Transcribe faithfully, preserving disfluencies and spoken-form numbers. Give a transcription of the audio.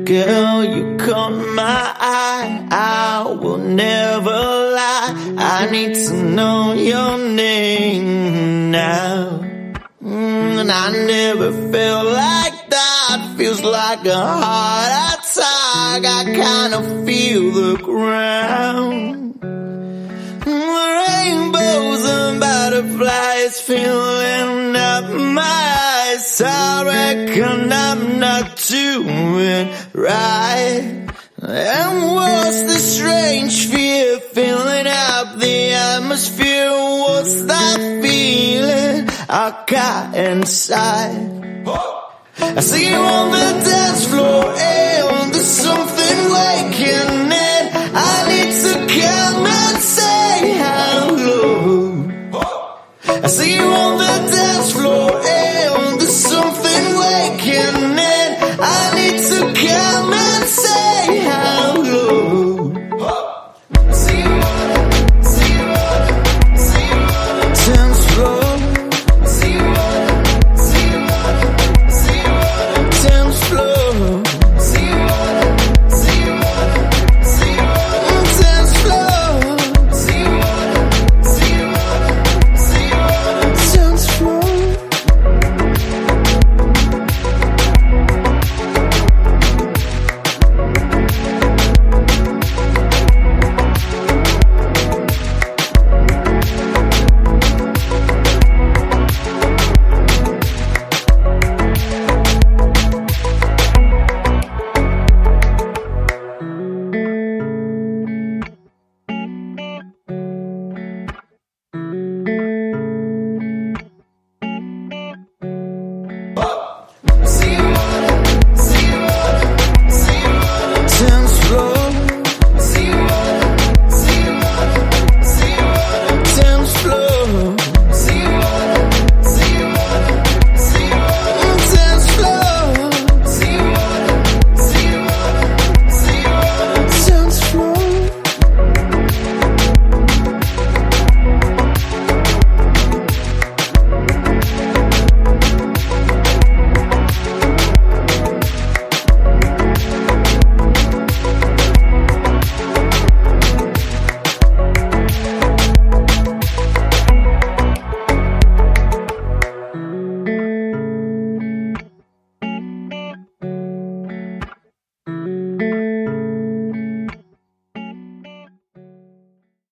Girl, you caught my eye, I will never lie. I need to know your name now. Mm, and I never felt like that. Feels like a heart attack. I kinda feel the ground. Rainbows and butterflies filling up my eyes. I reckon I'm not doing right. And what's the strange fear filling up the atmosphere? What's that feeling I got inside? I see you on the dance floor.